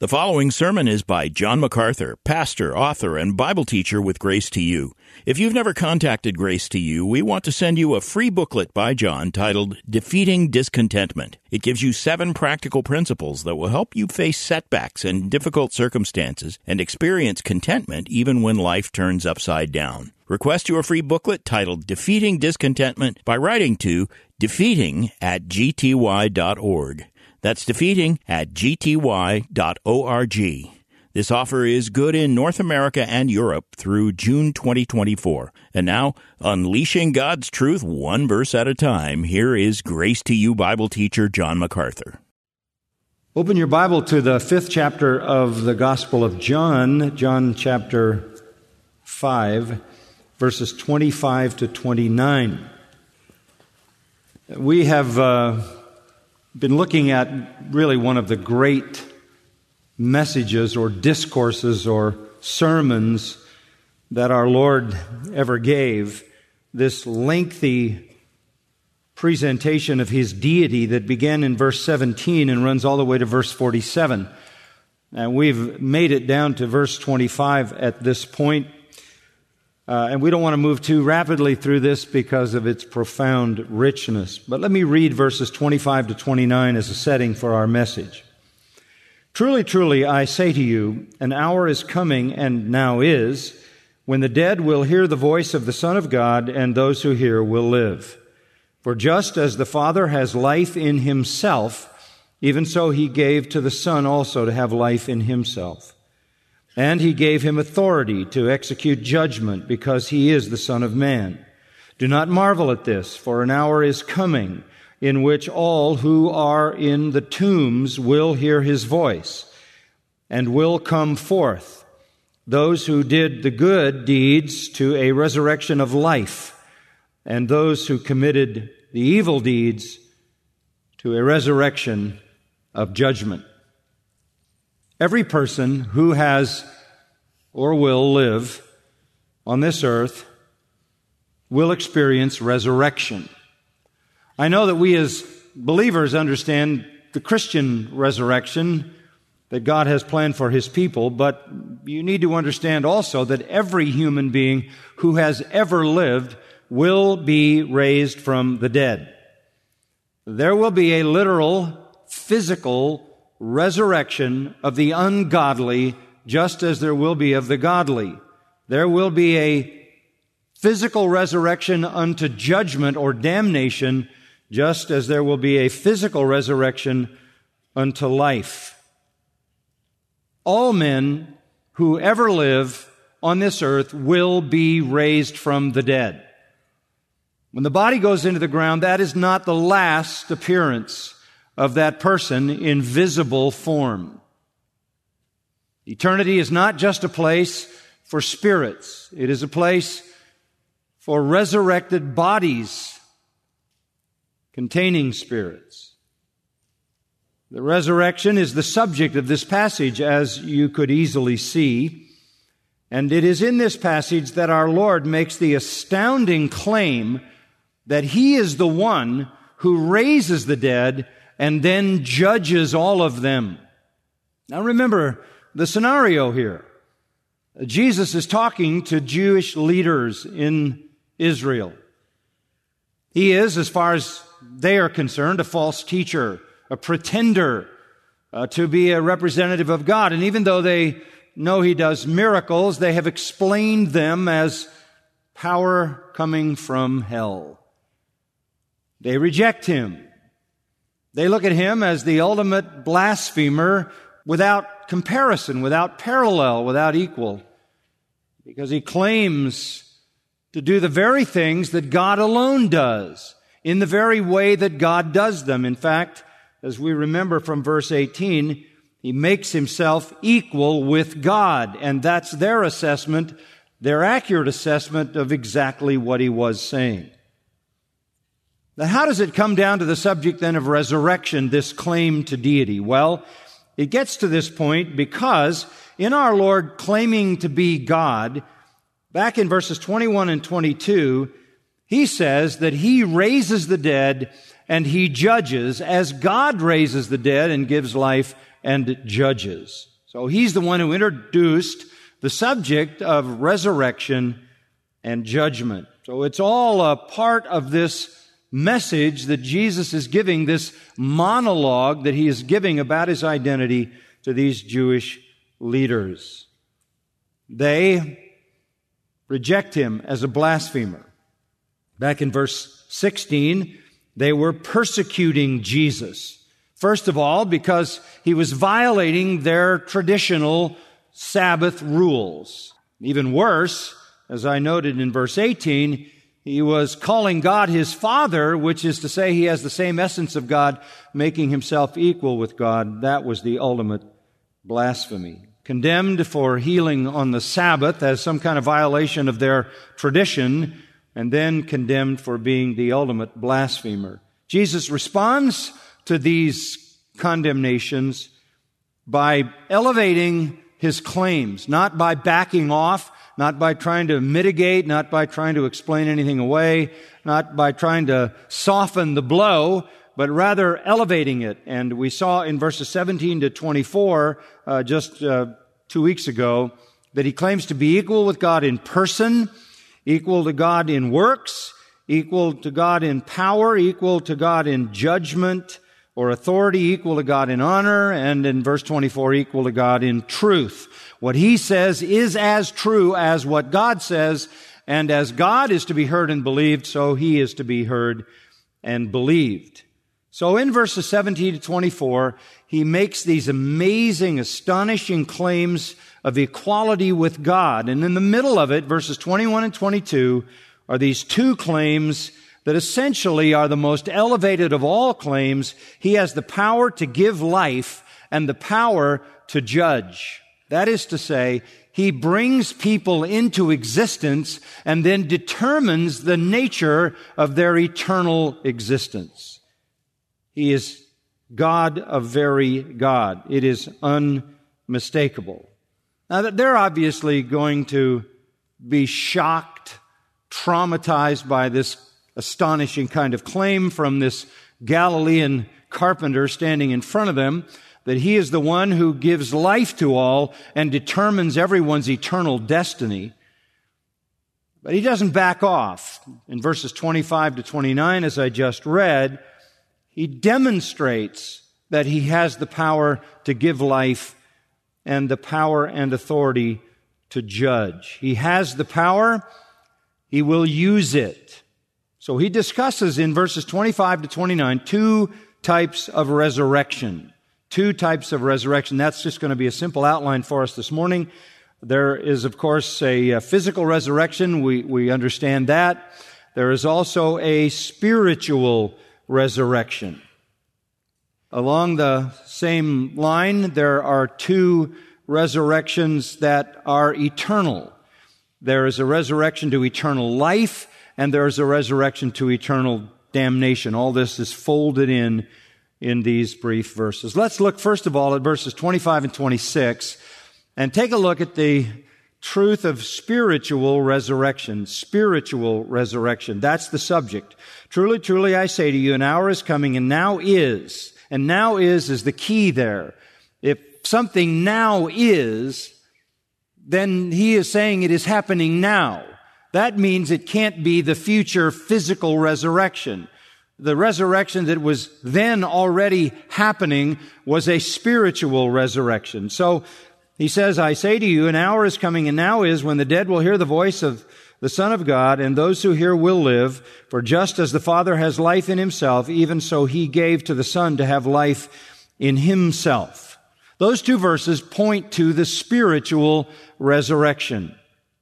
The following sermon is by John MacArthur, pastor, author, and Bible teacher with Grace to You. If you've never contacted Grace to You, we want to send you a free booklet by John titled Defeating Discontentment. It gives you 7 practical principles that will help you face setbacks and difficult circumstances and experience contentment even when life turns upside down. Request your free booklet titled Defeating Discontentment by writing to defeating@gty.org. That's defeating@gty.org. This offer is good in North America and Europe through June 2024. And now, unleashing God's truth one verse at a time, here is Grace to You Bible teacher John MacArthur. Open your Bible to the 5th chapter of the Gospel of John, John chapter 5, verses 25 to 29. We have been looking at really one of the great messages or discourses or sermons that our Lord ever gave, this lengthy presentation of His deity that began in verse 17 and runs all the way to verse 47. And we've made it down to verse 25 at this point. And we don't want to move too rapidly through this because of its profound richness. But let me read verses 25 to 29 as a setting for our message. Truly, truly, I say to you, an hour is coming, and now is, when the dead will hear the voice of the Son of God, and those who hear will live. For just as the Father has life in Himself, even so He gave to the Son also to have life in Himself. And He gave Him authority to execute judgment, because He is the Son of Man. Do not marvel at this, for an hour is coming in which all who are in the tombs will hear His voice and will come forth, those who did the good deeds to a resurrection of life, and those who committed the evil deeds to a resurrection of judgment. Every person who has or will live on this earth will experience resurrection. I know that we as believers understand the Christian resurrection that God has planned for His people, but you need to understand also that every human being who has ever lived will be raised from the dead. There will be a literal, physical resurrection of the ungodly, just as there will be of the godly. There will be a physical resurrection unto judgment or damnation, just as there will be a physical resurrection unto life. All men who ever live on this earth will be raised from the dead. When the body goes into the ground, that is not the last appearance of that person in visible form. Eternity is not just a place for spirits. It is a place for resurrected bodies containing spirits. The resurrection is the subject of this passage, as you could easily see. And it is in this passage that our Lord makes the astounding claim that He is the one who raises the dead and then judges all of them. Now remember the scenario here. Jesus is talking to Jewish leaders in Israel. He is, as far as they are concerned, a false teacher, a pretender to be a representative of God. And even though they know He does miracles, they have explained them as power coming from hell. They reject Him. They look at Him as the ultimate blasphemer without comparison, without parallel, without equal, because He claims to do the very things that God alone does, in the very way that God does them. In fact, as we remember from verse 18, He makes Himself equal with God, and that's their assessment, their accurate assessment of exactly what He was saying. Now, how does it come down to the subject then of resurrection, this claim to deity? Well, it gets to this point because in our Lord claiming to be God, back in verses 21 and 22, He says that He raises the dead and He judges as God raises the dead and gives life and judges. So he's the one who introduced the subject of resurrection and judgment. So it's all a part of this message that Jesus is giving, this monologue that he is giving about his identity to these Jewish leaders. They reject him as a blasphemer. Back in verse 16, they were persecuting Jesus. First of all, because he was violating their traditional Sabbath rules. Even worse, as I noted in verse 18, he was calling God his Father, which is to say he has the same essence of God, making himself equal with God. That was the ultimate blasphemy. Condemned for healing on the Sabbath as some kind of violation of their tradition, and then condemned for being the ultimate blasphemer. Jesus responds to these condemnations by elevating his claims, not by backing off, not by trying to mitigate, not by trying to explain anything away, not by trying to soften the blow, but rather elevating it. And we saw in verses 17 to 24, just 2 weeks ago, that he claims to be equal with God in person, equal to God in works, equal to God in power, equal to God in judgment or authority, equal to God in honor, and in verse 24, equal to God in truth. What he says is as true as what God says, and as God is to be heard and believed, so he is to be heard and believed. So in verses 17 to 24, he makes these amazing, astonishing claims of equality with God. And in the middle of it, verses 21 and 22, are these two claims that essentially are the most elevated of all claims. He has the power to give life and the power to judge. That is to say, he brings people into existence and then determines the nature of their eternal existence. He is God of very God. It is unmistakable. Now, they're obviously going to be shocked, traumatized by this astonishing kind of claim from this Galilean carpenter standing in front of them, that he is the one who gives life to all and determines everyone's eternal destiny. But he doesn't back off. In verses 25 to 29, as I just read, he demonstrates that he has the power to give life and the power and authority to judge. He has the power. He will use it. So he discusses in verses 25 to 29 two types of resurrection. Two types of resurrection. That's just going to be a simple outline for us this morning. There is, of course, a physical resurrection. We understand that. There is also a spiritual resurrection. Along the same line, there are two resurrections that are eternal. There is a resurrection to eternal life, and there is a resurrection to eternal damnation. All this is folded in these brief verses. Let's look first of all at verses 25 and 26 and take a look at the truth of spiritual resurrection. Spiritual resurrection. That's the subject. Truly, truly, I say to you, an hour is coming, and now is. And now is the key there. If something now is, then he is saying it is happening now. That means it can't be the future physical resurrection. The resurrection that was then already happening was a spiritual resurrection. So he says, I say to you, an hour is coming, and now is, when the dead will hear the voice of the Son of God, and those who hear will live. For just as the Father has life in himself, even so he gave to the Son to have life in himself. Those two verses point to the spiritual resurrection.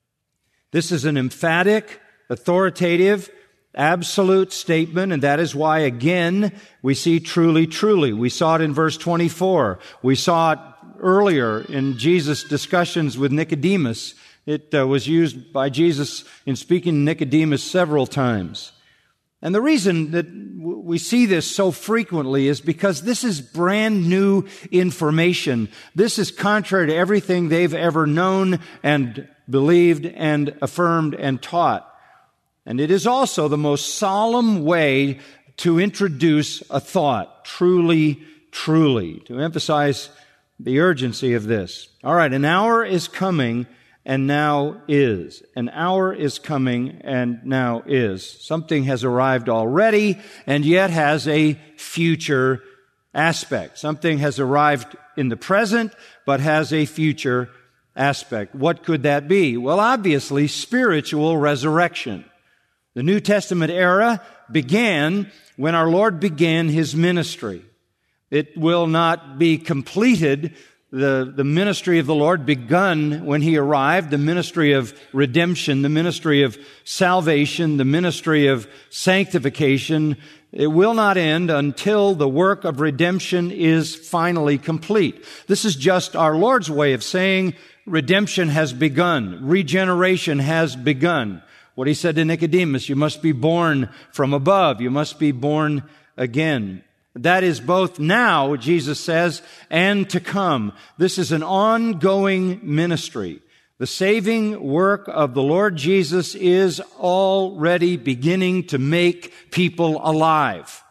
This is an emphatic, authoritative, absolute statement, and that is why, again, we see truly, truly. We saw it in verse 24. We saw it earlier in Jesus' discussions with Nicodemus. It was used by Jesus in speaking to Nicodemus several times. And the reason that we see this so frequently is because this is brand new information. This is contrary to everything they've ever known and believed and affirmed and taught. And it is also the most solemn way to introduce a thought, truly, truly, to emphasize the urgency of this. All right, an hour is coming and now is. An hour is coming and now is. Something has arrived already and yet has a future aspect. Something has arrived in the present but has a future aspect. What could that be? Well, obviously, spiritual resurrection. The New Testament era began when our Lord began His ministry. It will not be completed. The ministry of the Lord begun when He arrived, the ministry of redemption, the ministry of salvation, the ministry of sanctification. It will not end until the work of redemption is finally complete. This is just our Lord's way of saying redemption has begun. Regeneration has begun. What He said to Nicodemus, you must be born from above. You must be born again. That is both now, Jesus says, and to come. This is an ongoing ministry. The saving work of the Lord Jesus is already beginning to make people alive.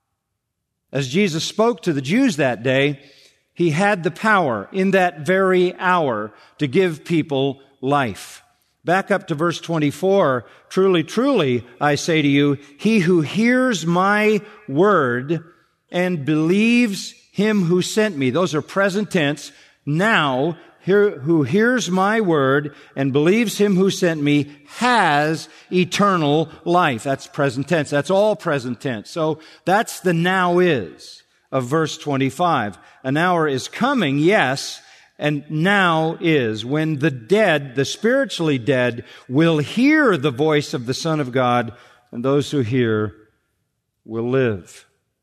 As Jesus spoke to the Jews that day, He had the power in that very hour to give people life. Back up to verse 24. Truly, truly, I say to you, he who hears my word and believes Him who sent me. Those are present tense. Now, who hears my word and believes Him who sent me has eternal life. That's present tense. That's all present tense. So that's the now is of verse 25. An hour is coming, yes, and now is when the dead, the spiritually dead, will hear the voice of the Son of God, and those who hear will live.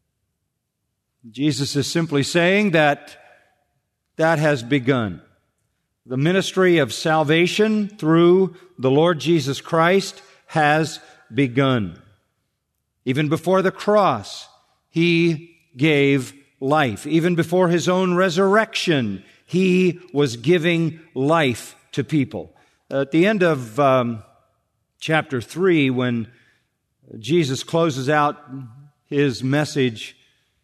Jesus is simply saying that has begun. The ministry of salvation through the Lord Jesus Christ has begun. Even before the cross, He gave life. Even before His own resurrection, He was giving life to people. At the end of chapter 3, when Jesus closes out His message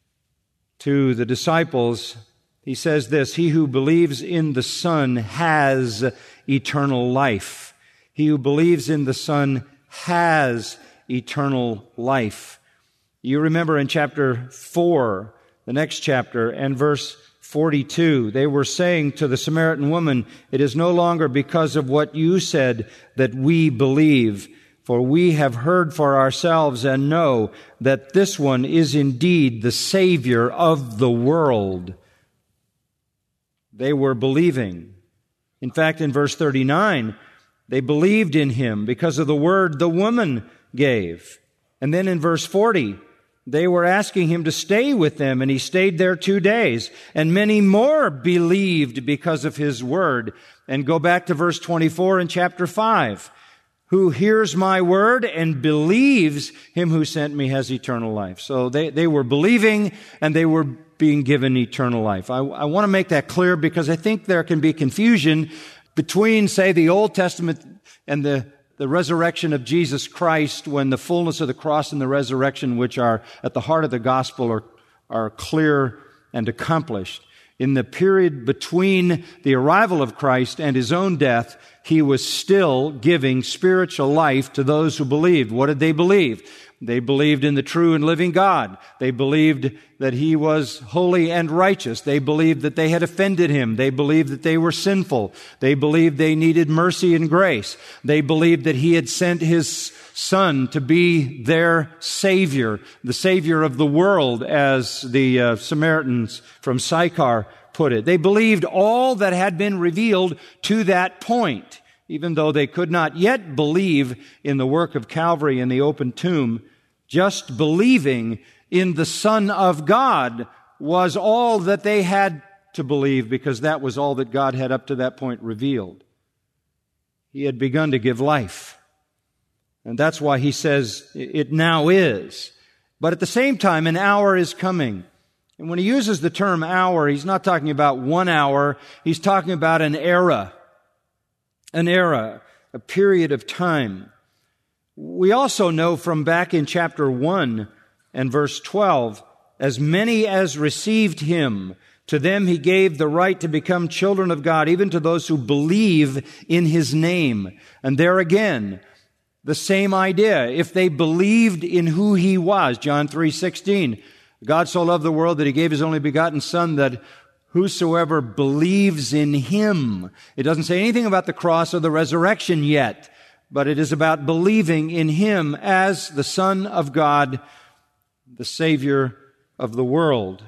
to the disciples, He says this, he who believes in the Son has eternal life. He who believes in the Son has eternal life. You remember in chapter 4, the next chapter, and verse 42, they were saying to the Samaritan woman, it is no longer because of what you said that we believe, for we have heard for ourselves and know that this one is indeed the Savior of the world. They were believing. In fact, in verse 39, they believed in Him because of the word the woman gave. And then in verse 40, they were asking Him to stay with them, and He stayed there 2 days. And many more believed because of His word. And go back to verse 24 in chapter 5. Who hears my word and believes Him who sent me has eternal life. So they were believing and they were being given eternal life. I want to make that clear because I think there can be confusion between, say, the Old Testament and the resurrection of Jesus Christ, when the fullness of the cross and the resurrection, which are at the heart of the gospel, are clear and accomplished. In the period between the arrival of Christ and His own death, He was still giving spiritual life to those who believed. What did they believe? They believed in the true and living God. They believed that He was holy and righteous. They believed that they had offended Him. They believed that they were sinful. They believed they needed mercy and grace. They believed that He had sent His Son to be their Savior, the Savior of the world, as the Samaritans from Sychar put it. They believed all that had been revealed to that point, even though they could not yet believe in the work of Calvary and the open tomb. Just believing in the Son of God was all that they had to believe, because that was all that God had up to that point revealed. He had begun to give life. And that's why He says it now is. But at the same time, an hour is coming. And when He uses the term hour, He's not talking about 1 hour. He's talking about an era. An era, a period of time. We also know from back in chapter 1 and verse 12, as many as received Him, To them he gave the right to become children of God, even to those who believe in his name. And there again, the same idea. If they believed in who he was, John 3:16, God so loved the world that he gave his only begotten Son, that whosoever believes in him. It doesn't say anything about the cross or the resurrection yet, but it is about believing in him as the Son of God, the Savior of the world.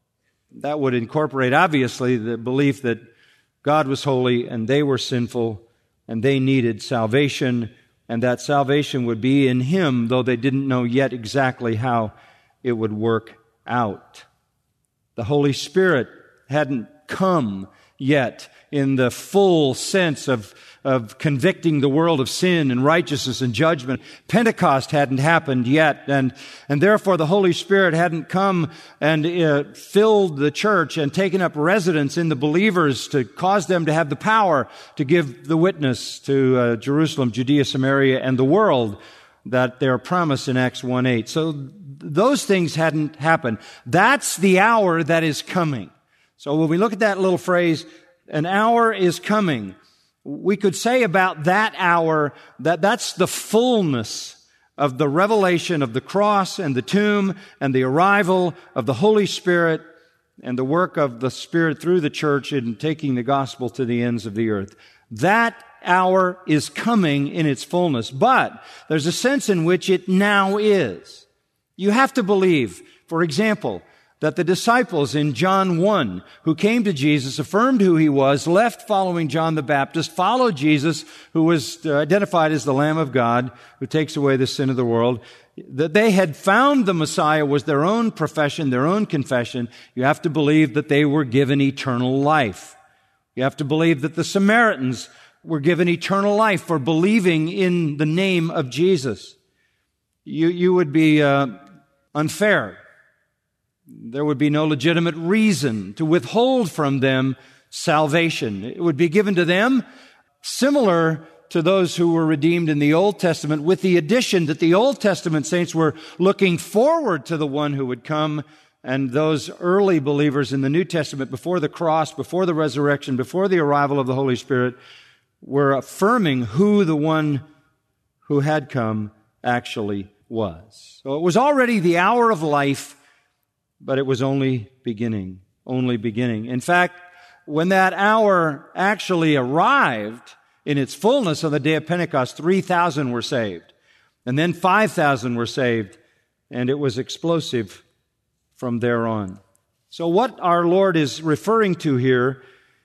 That would incorporate, obviously, the belief that God was holy and they were sinful and they needed salvation, and that salvation would be in him, though they didn't know yet exactly how it would work out. The Holy Spirit hadn't come yet in the full sense of convicting the world of sin and righteousness and judgment. Pentecost hadn't happened yet, and therefore the Holy Spirit hadn't come and filled the church and taken up residence in the believers to cause them to have the power to give the witness to Jerusalem, Judea, Samaria, and the world that they're promised in Acts 1:8. So those things hadn't happened. That's the hour that is coming. So when we look at that little phrase, an hour is coming, we could say about that hour that that's the fullness of the revelation of the cross and the tomb and the arrival of the Holy Spirit and the work of the Spirit through the church in taking the gospel to the ends of the earth. That hour is coming in its fullness, but there's a sense in which it now is. You have to believe, for example, that the disciples in John 1 who came to Jesus, affirmed who he was, left following John the Baptist, followed Jesus, who was identified as the Lamb of God, who takes away the sin of the world, that they had found the Messiah was their own profession, their own confession. You have to believe that they were given eternal life. You have to believe that the Samaritans were given eternal life for believing in the name of Jesus. You would be unfair. There would be no legitimate reason to withhold from them salvation. It would be given to them similar to those who were redeemed in the Old Testament, with the addition that the Old Testament saints were looking forward to the one who would come, and those early believers in the New Testament, before the cross, before the resurrection, before the arrival of the Holy Spirit, were affirming who the one who had come actually was. So it was already the hour of life, but it was only beginning. In fact, when that hour actually arrived in its fullness on the day of Pentecost, 3,000 were saved. And then 5,000 were saved, and it was explosive from there on. So what our Lord is referring to here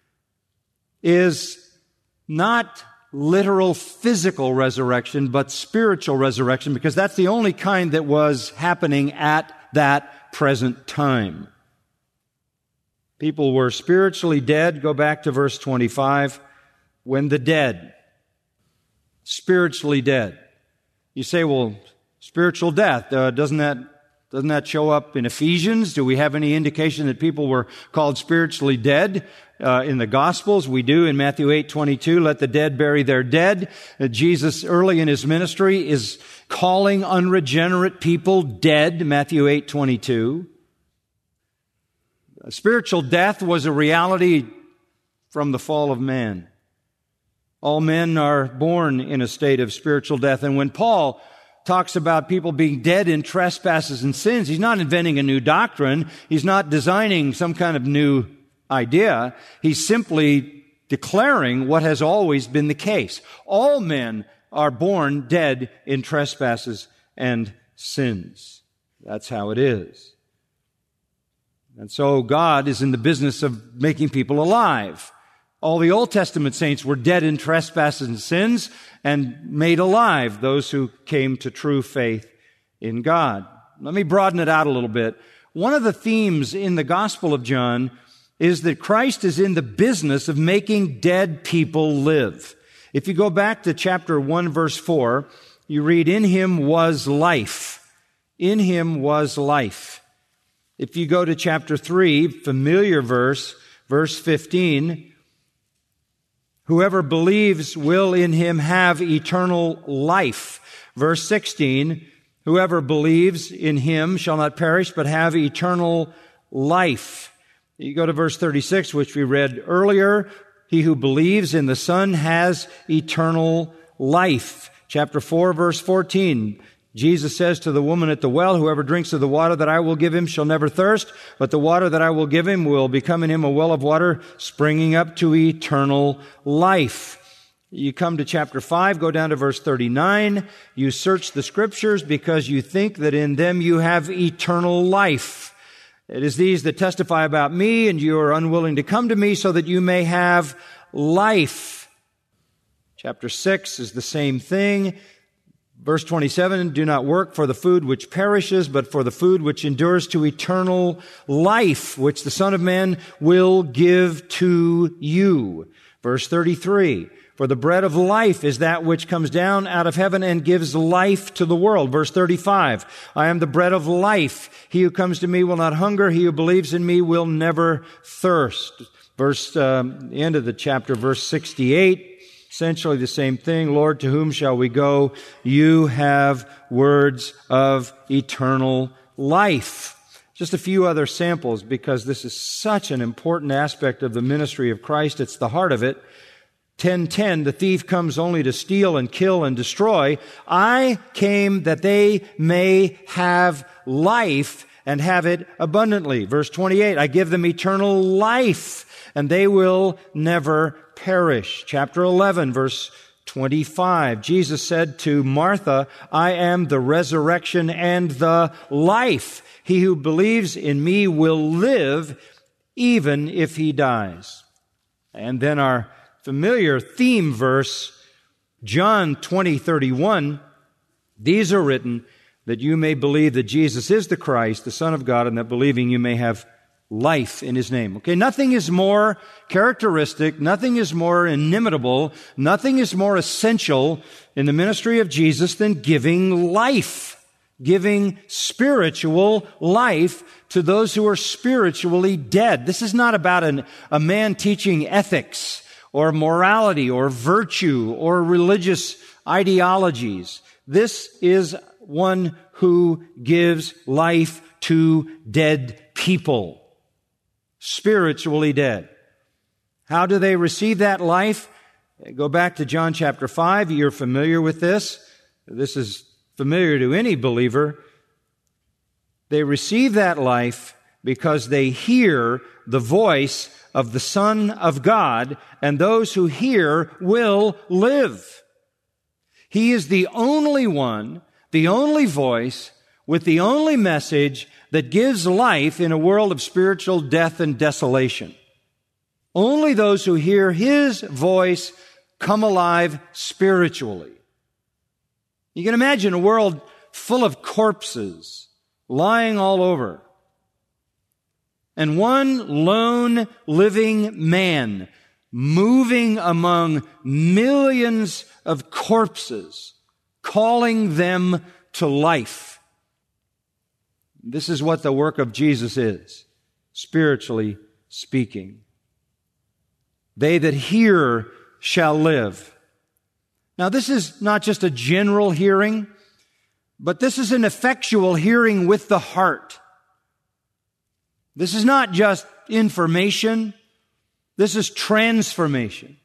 is not literal physical resurrection, but spiritual resurrection, because that's the only kind that was happening at that present time. People were spiritually dead. Go back to verse 25. When the dead, spiritually dead. You say, well, spiritual death, doesn't that show up in Ephesians? Do we have any indication that people were called spiritually dead in the Gospels? We do in Matthew 8:22. Let the dead bury their dead. Jesus, early in his ministry, is calling unregenerate people dead. Matthew 8:22. Spiritual death was a reality from the fall of man. All men are born in a state of spiritual death. And when Paul talks about people being dead in trespasses and sins, he's not inventing a new doctrine. He's not designing some kind of new idea. He's simply declaring what has always been the case. All men are born dead in trespasses and sins. That's how it is. And so God is in the business of making people alive. All the Old Testament saints were dead in trespasses and sins and made alive, those who came to true faith in God. Let me broaden it out a little bit. One of the themes in the Gospel of John is that Christ is in the business of making dead people live. If you go back to chapter 1, verse 4, you read, "In him was life." In him was life. If you go to chapter 3, familiar verse 15, "Whoever believes will in him have eternal life." Verse 16, "Whoever believes in him shall not perish but have eternal life." You go to verse 36, which we read earlier. He who believes in the Son has eternal life. Chapter 4, verse 14. Jesus says to the woman at the well, whoever drinks of the water that I will give him shall never thirst, but the water that I will give him will become in him a well of water springing up to eternal life. You come to chapter 5, go down to verse 39. You search the Scriptures because you think that in them you have eternal life. It is these that testify about me, and you are unwilling to come to me so that you may have life. Chapter 6 is the same thing. Verse 27, do not work for the food which perishes, but for the food which endures to eternal life, which the Son of Man will give to you. Verse 33, for the bread of life is that which comes down out of heaven and gives life to the world. Verse 35, I am the bread of life. He who comes to me will not hunger. He who believes in me will never thirst. End of the chapter, verse 68. Essentially the same thing. Lord, to whom shall we go? You have words of eternal life. Just a few other samples because this is such an important aspect of the ministry of Christ. It's the heart of it. 10:10, the thief comes only to steal and kill and destroy. I came that they may have life and have it abundantly. Verse 28, I give them eternal life and they will never perish. Chapter 11, verse 25. Jesus said to Martha, I am the resurrection and the life. He who believes in me will live even if he dies. And then our familiar theme verse, John 20:31. These are written that you may believe that Jesus is the Christ, the Son of God, and that believing you may have life in His name. Okay, nothing is more characteristic, nothing is more inimitable, nothing is more essential in the ministry of Jesus than giving life, giving spiritual life to those who are spiritually dead. This is not about a man teaching ethics or morality or virtue or religious ideologies. This is one who gives life to dead people. Spiritually dead. How do they receive that life? Go back to John chapter 5. You're familiar with this. This is familiar to any believer. They receive that life because they hear the voice of the Son of God, and those who hear will live. He is the only one, the only voice, with the only message that gives life in a world of spiritual death and desolation. Only those who hear His voice come alive spiritually. You can imagine a world full of corpses lying all over, and one lone living man moving among millions of corpses, calling them to life. This is what the work of Jesus is, spiritually speaking. They that hear shall live. Now, this is not just a general hearing, but this is an effectual hearing with the heart. This is not just information. This is transformation.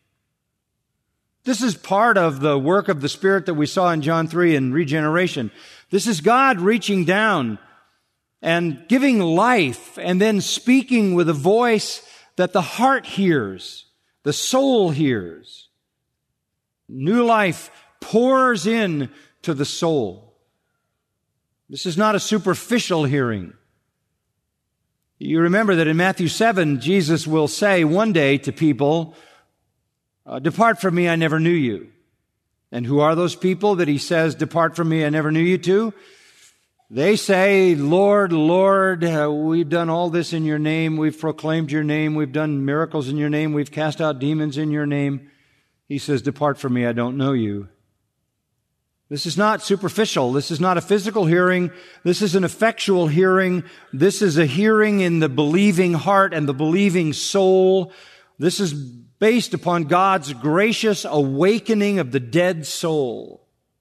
This is part of the work of the Spirit that we saw in John 3 in regeneration. This is God reaching down and giving life and then speaking with a voice that the heart hears, the soul hears. New life pours in to the soul. This is not a superficial hearing. You remember that in Matthew 7, Jesus will say one day to people, depart from me, I never knew you. And who are those people that He says, depart from me, I never knew you to? They say, Lord, Lord, we've done all this in your name. We've proclaimed your name. We've done miracles in your name. We've cast out demons in your name. He says, depart from me, I don't know you. This is not superficial. This is not a physical hearing. This is an effectual hearing. This is a hearing in the believing heart and the believing soul. This is based upon God's gracious awakening of the dead soul.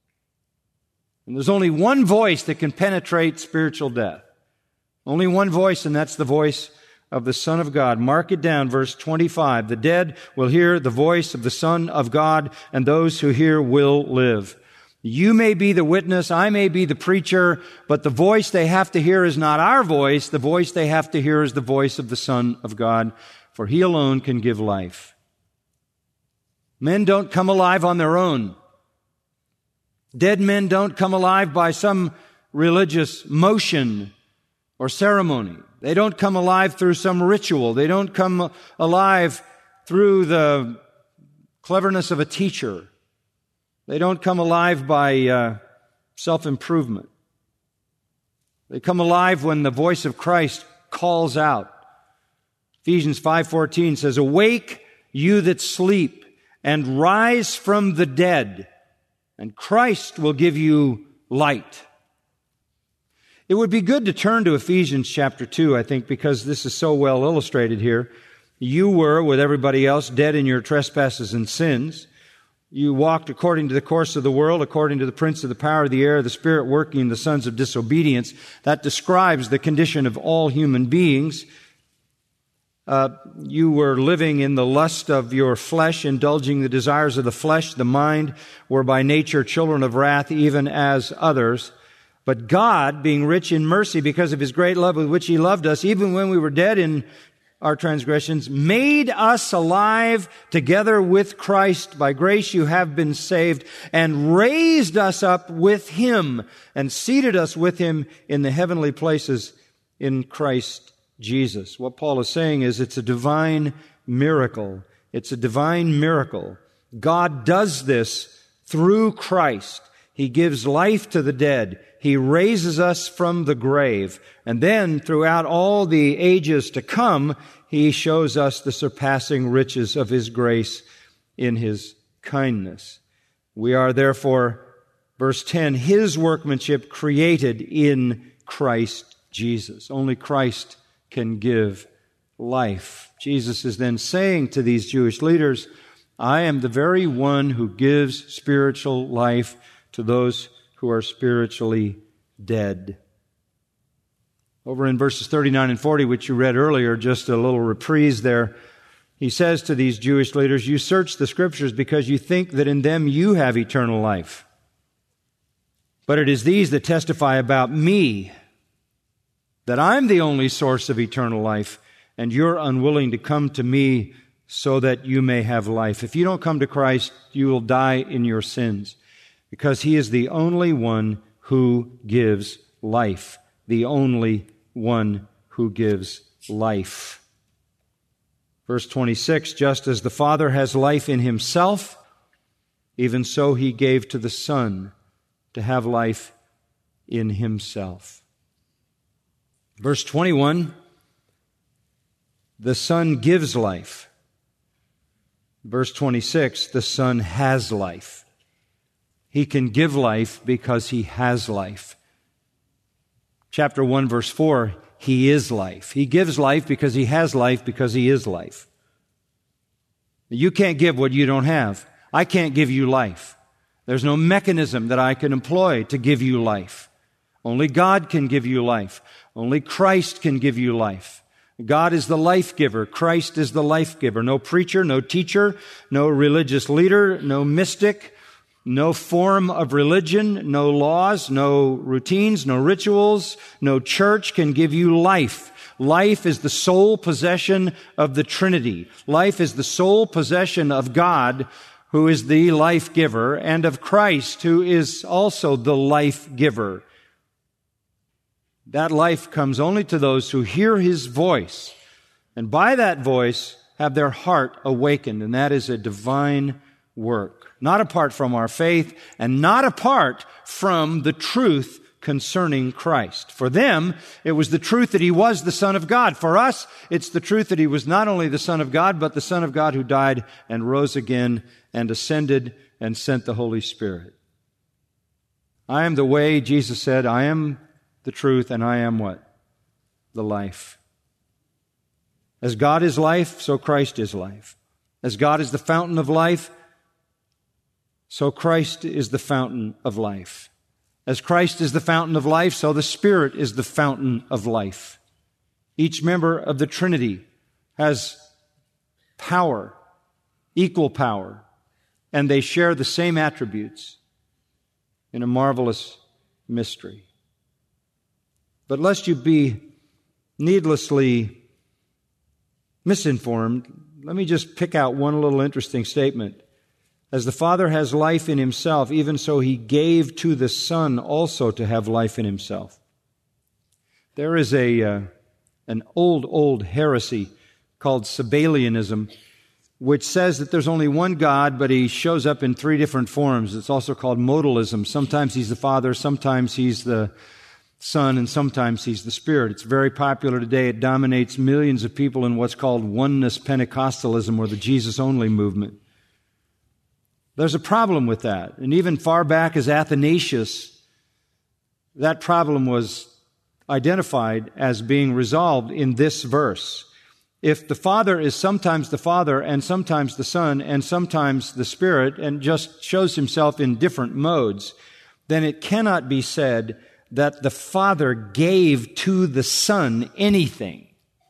And there's only one voice that can penetrate spiritual death. Only one voice, and that's the voice of the Son of God. Mark it down, verse 25. The dead will hear the voice of the Son of God, and those who hear will live. You may be the witness, I may be the preacher, but the voice they have to hear is not our voice. The voice they have to hear is the voice of the Son of God, for He alone can give life. Men don't come alive on their own. Dead men don't come alive by some religious motion or ceremony. They don't come alive through some ritual. They don't come alive through the cleverness of a teacher. They don't come alive by self-improvement. They come alive when the voice of Christ calls out. Ephesians 5:14 says, "Awake, you that sleep, and rise from the dead, and Christ will give you light." It would be good to turn to Ephesians chapter 2, I think, because this is so well illustrated here. You were, with everybody else, dead in your trespasses and sins. You walked according to the course of the world, according to the prince of the power of the air, the spirit working in the sons of disobedience. That describes the condition of all human beings. You were living in the lust of your flesh, indulging the desires of the flesh, the mind, were by nature children of wrath, even as others. But God, being rich in mercy because of His great love with which He loved us, even when we were dead in our transgressions, made us alive together with Christ. By grace you have been saved, and raised us up with Him, and seated us with Him in the heavenly places in Christ Jesus. What Paul is saying is it's a divine miracle. It's a divine miracle. God does this through Christ. He gives life to the dead. He raises us from the grave. And then throughout all the ages to come, He shows us the surpassing riches of His grace in His kindness. We are therefore, verse 10, His workmanship created in Christ Jesus. Only Christ can give life. Jesus is then saying to these Jewish leaders, I am the very one who gives spiritual life to those who are spiritually dead. Over in verses 39 and 40, which you read earlier, just a little reprise there, He says to these Jewish leaders, you search the Scriptures because you think that in them you have eternal life. But it is these that testify about me, that I'm the only source of eternal life, and you're unwilling to come to me so that you may have life. If you don't come to Christ, you will die in your sins, because He is the only one who gives life. The only one who gives life. Verse 26, just as the Father has life in Himself, even so He gave to the Son to have life in Himself. Verse 21, the Son gives life. Verse 26, the Son has life. He can give life because He has life. Chapter 1, verse 4, He is life. He gives life because He has life because He is life. You can't give what you don't have. I can't give you life. There's no mechanism that I can employ to give you life. Only God can give you life. Only Christ can give you life. God is the life giver. Christ is the life giver. No preacher, no teacher, no religious leader, no mystic, no form of religion, no laws, no routines, no rituals, no church can give you life. Life is the sole possession of the Trinity. Life is the sole possession of God, who is the life giver, and of Christ, who is also the life giver. That life comes only to those who hear His voice, and by that voice have their heart awakened, and that is a divine work. Not apart from our faith, and not apart from the truth concerning Christ. For them, it was the truth that He was the Son of God. For us, it's the truth that He was not only the Son of God, but the Son of God who died and rose again and ascended and sent the Holy Spirit. I am the way, Jesus said, I am the truth, and I am what? The life. As God is life, so Christ is life. As God is the fountain of life, so Christ is the fountain of life. As Christ is the fountain of life, so the Spirit is the fountain of life. Each member of the Trinity has power, equal power, and they share the same attributes in a marvelous mystery. But lest you be needlessly misinformed, let me just pick out one little interesting statement. As the Father has life in Himself, even so He gave to the Son also to have life in Himself. There is an old heresy called Sabellianism, which says that there's only one God, but He shows up in three different forms. It's also called modalism. Sometimes He's the Father, sometimes He's the Son, and sometimes He's the Spirit. It's very popular today. It dominates millions of people in what's called oneness Pentecostalism, or the Jesus-only movement. There's a problem with that. And even far back as Athanasius, that problem was identified as being resolved in this verse. If the Father is sometimes the Father and sometimes the Son and sometimes the Spirit and just shows Himself in different modes, then it cannot be said that the Father gave to the Son anything.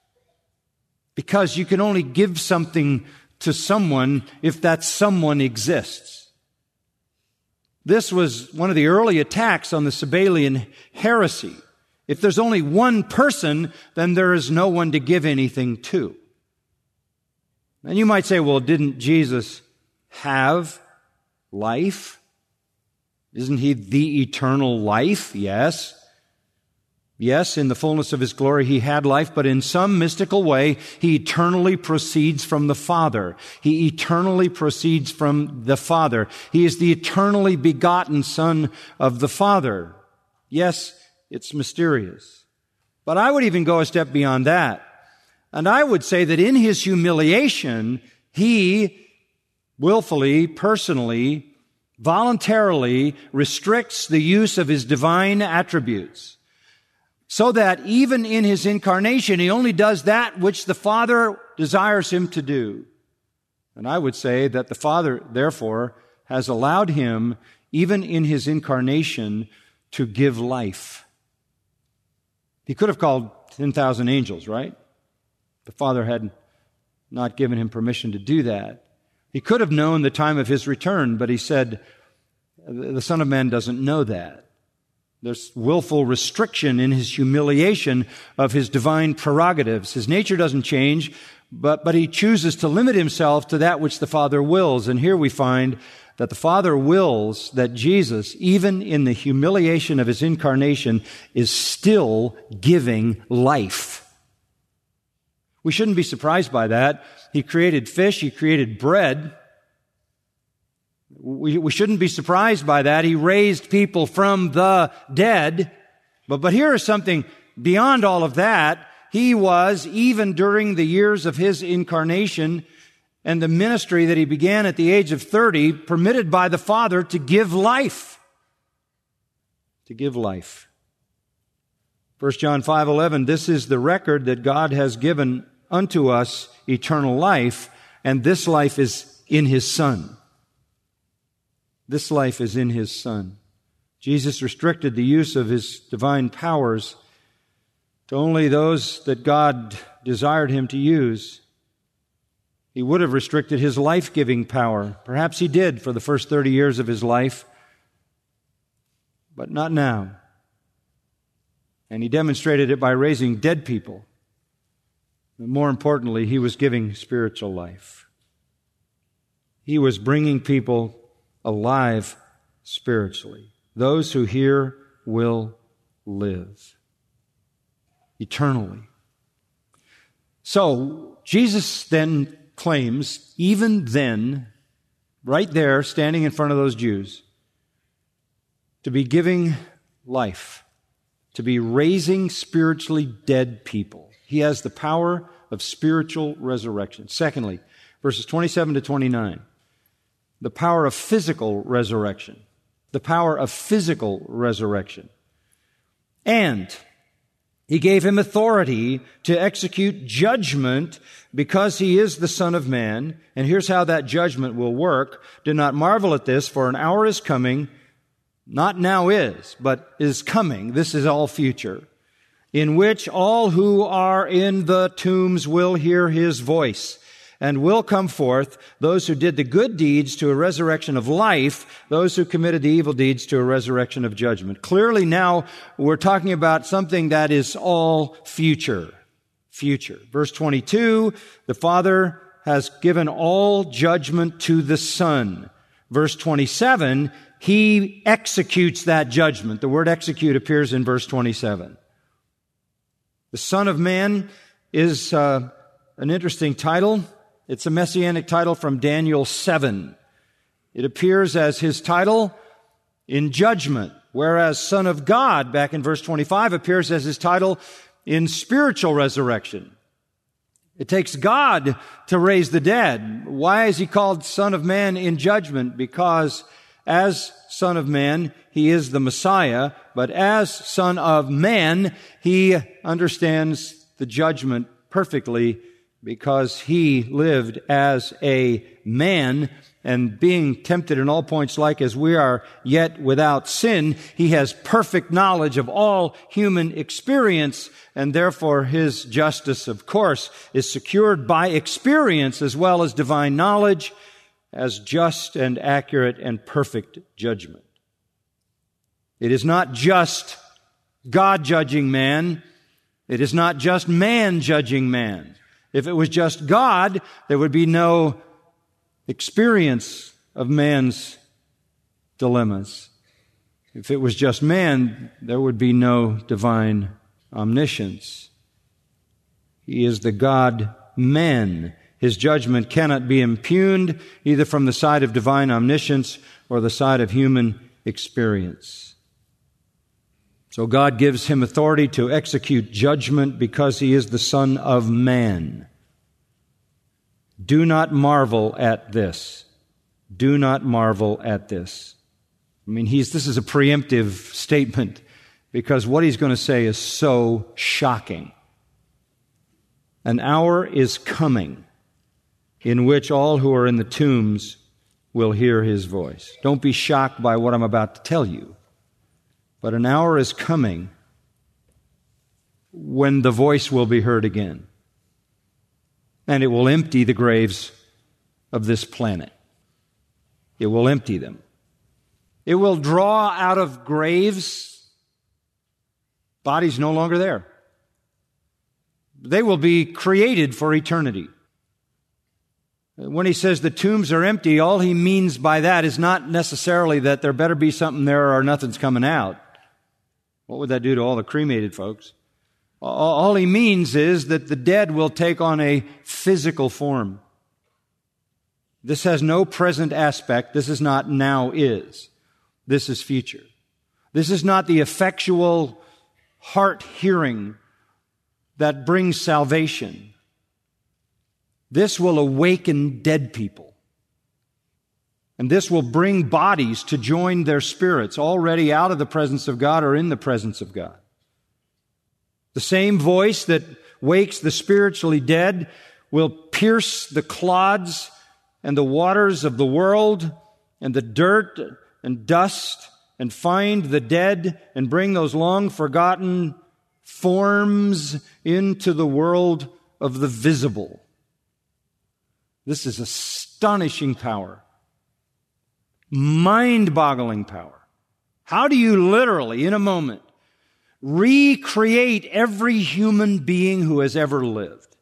Because you can only give something to someone if that someone exists. This was one of the early attacks on the Sabellian heresy. If there's only one person, then there is no one to give anything to. And you might say, well, didn't Jesus have life? Isn't He the eternal life? Yes. Yes, in the fullness of His glory He had life, but in some mystical way, He eternally proceeds from the Father. He eternally proceeds from the Father. He is the eternally begotten Son of the Father. Yes, it's mysterious. But I would even go a step beyond that. And I would say that in His humiliation, He willfully, personally, voluntarily restricts the use of His divine attributes, so that even in His incarnation, He only does that which the Father desires Him to do. And I would say that the Father, therefore, has allowed Him, even in His incarnation, to give life. He could have called 10,000 angels, right? The Father had not given Him permission to do that. He could have known the time of His return, but He said, the Son of Man doesn't know that. There's willful restriction in His humiliation of His divine prerogatives. His nature doesn't change, but He chooses to limit Himself to that which the Father wills. And here we find that the Father wills that Jesus, even in the humiliation of His incarnation, is still giving life. We shouldn't be surprised by that. He created fish, He created bread. We shouldn't be surprised by that. He raised people from the dead. But here is something beyond all of that. He was, even during the years of His incarnation and the ministry that He began at the age of 30, permitted by the Father to give life. To give life. 1 John 5:11, this is the record that God has given unto us eternal life, and this life is in His Son. This life is in His Son. Jesus restricted the use of His divine powers to only those that God desired Him to use. He would have restricted His life-giving power. Perhaps He did for the first 30 years of His life, but not now. And He demonstrated it by raising dead people. And more importantly, He was giving spiritual life. He was bringing people alive spiritually. Those who hear will live eternally. So, Jesus then claims, even then, right there, standing in front of those Jews, to be giving life, to be raising spiritually dead people. He has the power of spiritual resurrection. Secondly, verses 27 to 29. The power of physical resurrection. The power of physical resurrection. And He gave Him authority to execute judgment because He is the Son of Man. And here's how that judgment will work. Do not marvel at this, for an hour is coming, not now is, but is coming. This is all future. in which all who are in the tombs will hear his voice, and will come forth, those who did the good deeds to a resurrection of life, those who committed the evil deeds to a resurrection of judgment. Clearly now we're talking about something that is all future. Future. Verse 22, the Father has given all judgment to the Son. Verse 27, He executes that judgment. The word execute appears in verse 27. The Son of Man is an interesting title. It's a messianic title from Daniel 7. It appears as his title in judgment, whereas Son of God, back in verse 25, appears as his title in spiritual resurrection. It takes God to raise the dead. Why is he called Son of Man in judgment? Because as Son of Man, he is the Messiah, but as Son of Man, he understands the judgment perfectly because he lived as a man, and being tempted in all points like as we are, yet without sin, he has perfect knowledge of all human experience, and therefore his justice, of course, is secured by experience as well as divine knowledge, as just and accurate and perfect judgment. It is not just God judging man. It is not just man judging man. If it was just God, there would be no experience of man's dilemmas. If it was just man, there would be no divine omniscience. He is the God-man. His judgment cannot be impugned either from the side of divine omniscience or the side of human experience. So God gives him authority to execute judgment because he is the Son of Man. Do not marvel at this. Do not marvel at this. I mean, this is a preemptive statement because what he's going to say is so shocking. An hour is coming in which all who are in the tombs will hear his voice. Don't be shocked by what I'm about to tell you. But an hour is coming when the voice will be heard again. And it will empty the graves of this planet. It will empty them. It will draw out of graves bodies no longer there. They will be created for eternity. When he says the tombs are empty, all he means by that is not necessarily that there better be something there or nothing's coming out. What would that do to all the cremated folks? All he means is that the dead will take on a physical form. This has no present aspect. This is not now is. This is future. This is not the effectual heart hearing that brings salvation. This will awaken dead people. And this will bring bodies to join their spirits already out of the presence of God or in the presence of God. The same voice that wakes the spiritually dead will pierce the clods and the waters of the world and the dirt and dust and find the dead and bring those long forgotten forms into the world of the visible. This is astonishing power. Mind-boggling power. How do you literally, in a moment, recreate every human being who has ever lived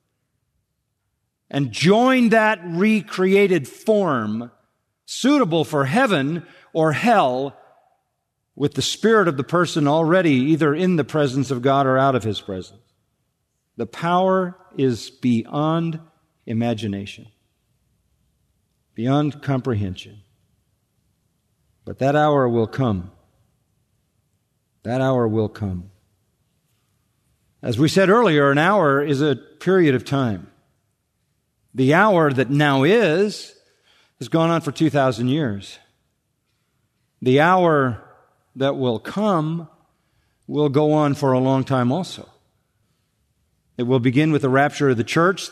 and join that recreated form suitable for heaven or hell with the spirit of the person already either in the presence of God or out of his presence? The power is beyond imagination, beyond comprehension. But that hour will come. That hour will come. As we said earlier, an hour is a period of time. The hour that now is has gone on for 2,000 years. The hour that will come will go on for a long time also. It will begin with the rapture of the church,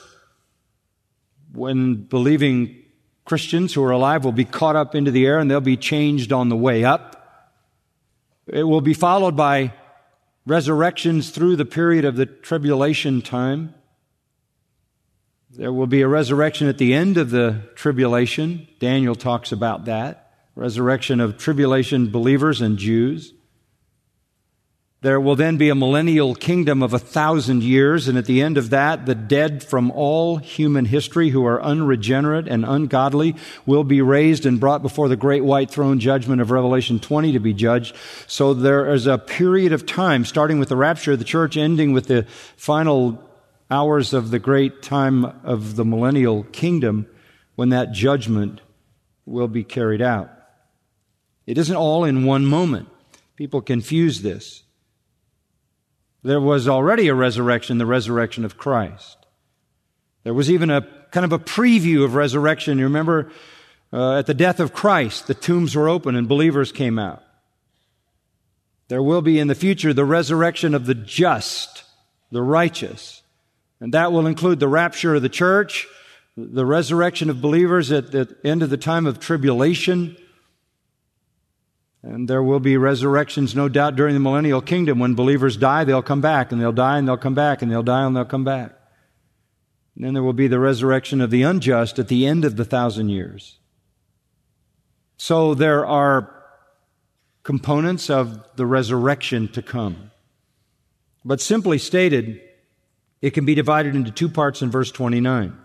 when believing Christians who are alive will be caught up into the air and they'll be changed on the way up. It will be followed by resurrections through the period of the tribulation time. There will be a resurrection at the end of the tribulation. Daniel talks about that. Resurrection of tribulation believers and Jews. There will then be a millennial kingdom of 1,000 years, and at the end of that, the dead from all human history who are unregenerate and ungodly will be raised and brought before the great white throne judgment of Revelation 20 to be judged. So there is a period of time, starting with the rapture of the church, ending with the final hours of the great time of the millennial kingdom, when that judgment will be carried out. It isn't all in one moment. People confuse this. There was already a resurrection, the resurrection of Christ. There was even a kind of a preview of resurrection. You remember at the death of Christ, the tombs were open and believers came out. There will be in the future the resurrection of the just, the righteous. And that will include the rapture of the church, the resurrection of believers at the end of the time of tribulation. And there will be resurrections, no doubt, during the millennial kingdom. When believers die, they'll come back, and they'll die, and they'll come back, and they'll die, and they'll come back. And then there will be the resurrection of the unjust at the end of the 1,000 years. So there are components of the resurrection to come. But simply stated, it can be divided into two parts in verse 29.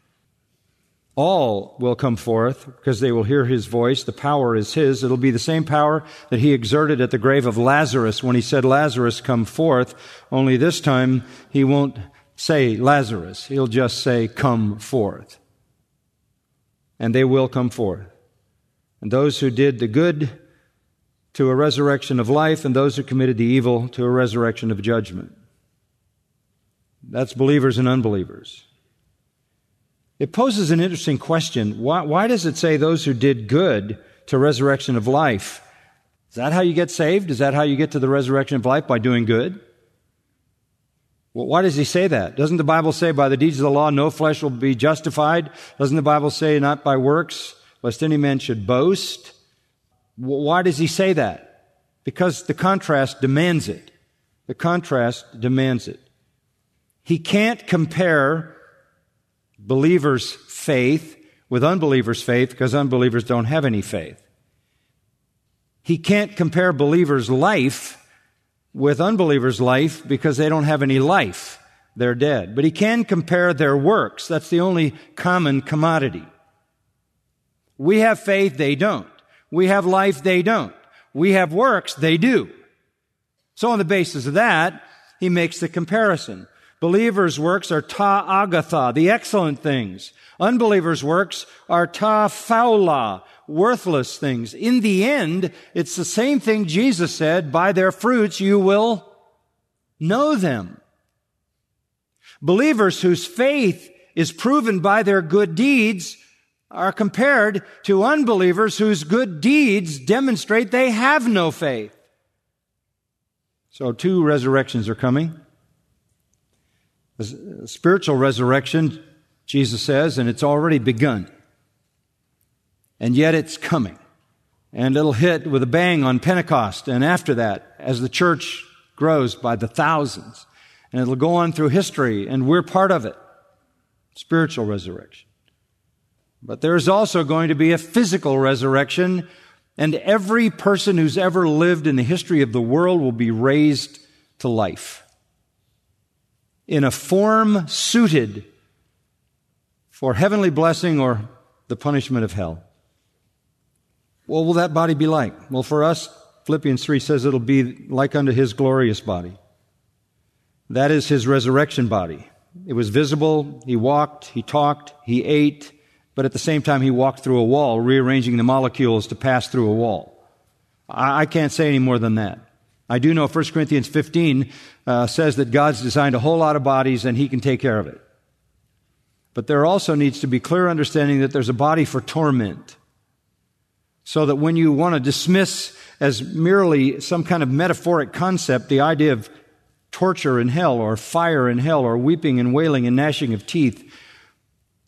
All will come forth because they will hear His voice. The power is His. It'll be the same power that He exerted at the grave of Lazarus when He said, "Lazarus, come forth." Only this time He won't say Lazarus. He'll just say, "Come forth." And they will come forth. And those who did the good to a resurrection of life, and those who committed the evil to a resurrection of judgment. That's believers and unbelievers. It poses an interesting question. Why does it say those who did good to resurrection of life? Is that how you get saved? Is that how you get to the resurrection of life, by doing good? Well, why does He say that? Doesn't the Bible say by the deeds of the law no flesh will be justified? Doesn't the Bible say not by works, lest any man should boast? Why does He say that? Because the contrast demands it. The contrast demands it. He can't compare believers' faith with unbelievers' faith because unbelievers don't have any faith. He can't compare believers' life with unbelievers' life because they don't have any life. They're dead. But He can compare their works. That's the only common commodity. We have faith, they don't. We have life, they don't. We have works, they do. So on the basis of that, He makes the comparison. Believers' works are ta agatha, the excellent things. Unbelievers' works are ta faula, worthless things. In the end, it's the same thing Jesus said, by their fruits you will know them. Believers whose faith is proven by their good deeds are compared to unbelievers whose good deeds demonstrate they have no faith. So two resurrections are coming. The spiritual resurrection, Jesus says, and it's already begun. And yet it's coming. And it'll hit with a bang on Pentecost, and after that, as the church grows by the thousands. And it'll go on through history, and we're part of it. Spiritual resurrection. But there's also going to be a physical resurrection, and every person who's ever lived in the history of the world will be raised to life in a form suited for heavenly blessing or the punishment of hell. What will that body be like? Well, for us, Philippians 3 says it'll be like unto His glorious body. That is His resurrection body. It was visible. He walked, He talked, He ate, but at the same time He walked through a wall, rearranging the molecules to pass through a wall. I can't say any more than that. I do know 1 Corinthians 15 says that God's designed a whole lot of bodies and He can take care of it. But there also needs to be clear understanding that there's a body for torment. So that when you want to dismiss as merely some kind of metaphoric concept the idea of torture in hell or fire in hell or weeping and wailing and gnashing of teeth,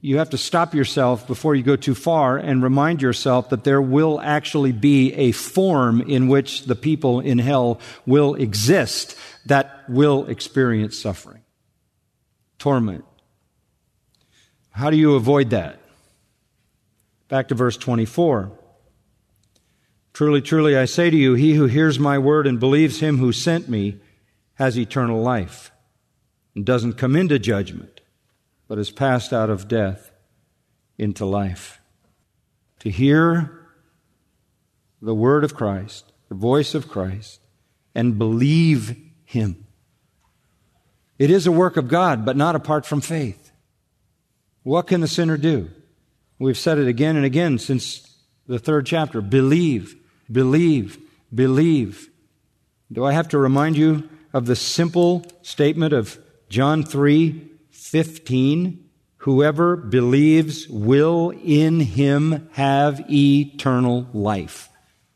you have to stop yourself before you go too far and remind yourself that there will actually be a form in which the people in hell will exist that will experience suffering, torment. How do you avoid that? Back to verse 24. Truly, truly, I say to you, he who hears my word and believes him who sent me has eternal life and doesn't come into judgment, but is passed out of death into life. To hear the word of Christ, the voice of Christ, and believe him. It is a work of God, but not apart from faith. What can the sinner do? We've said it again and again since the 3rd chapter. Believe, believe, believe. Do I have to remind you of the simple statement of John 3:15? Whoever believes will in him have eternal life.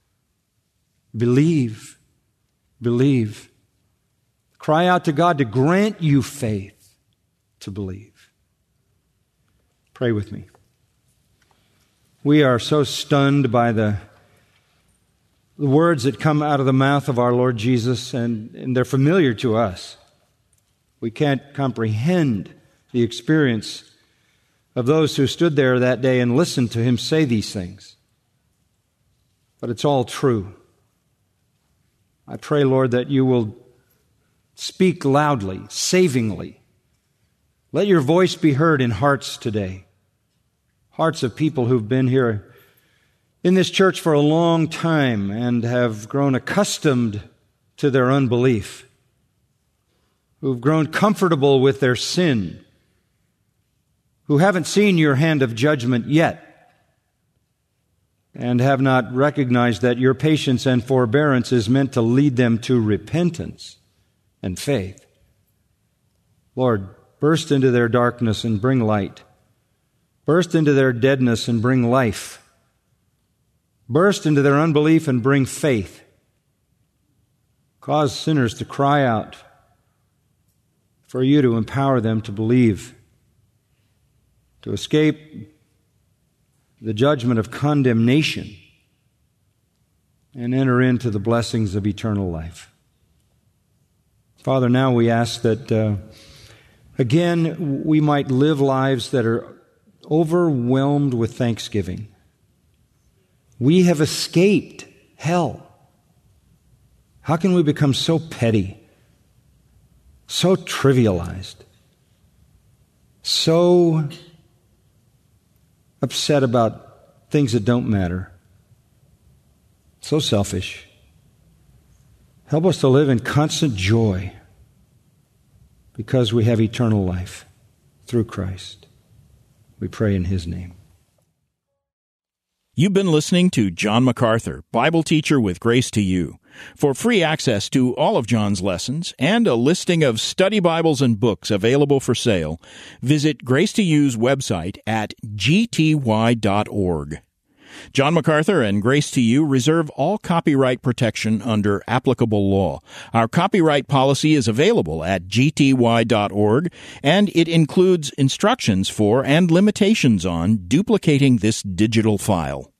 Believe, believe. Cry out to God to grant you faith to believe. Pray with me. We are so stunned by the words that come out of the mouth of our Lord Jesus, and they're familiar to us. We can't comprehend the experience of those who stood there that day and listened to him say these things. But it's all true. I pray, Lord, that you will speak loudly, savingly. Let your voice be heard in hearts today. Hearts of people who've been here in this church for a long time and have grown accustomed to their unbelief, who've grown comfortable with their sin, who haven't seen your hand of judgment yet, and have not recognized that your patience and forbearance is meant to lead them to repentance and faith. Lord, burst into their darkness and bring light. Burst into their deadness and bring life. Burst into their unbelief and bring faith. Cause sinners to cry out for you to empower them to believe, to escape the judgment of condemnation and enter into the blessings of eternal life. Father, now we ask that, again, we might live lives that are overwhelmed with thanksgiving. We have escaped hell. How can we become so petty, so trivialized, so upset about things that don't matter, so selfish? Help us to live in constant joy because we have eternal life through Christ. We pray in his name. You've been listening to John MacArthur, Bible teacher with Grace to You. For free access to all of John's lessons and a listing of study Bibles and books available for sale, visit Grace to You's website at gty.org. John MacArthur and Grace to You reserve all copyright protection under applicable law. Our copyright policy is available at gty.org, and it includes instructions for and limitations on duplicating this digital file.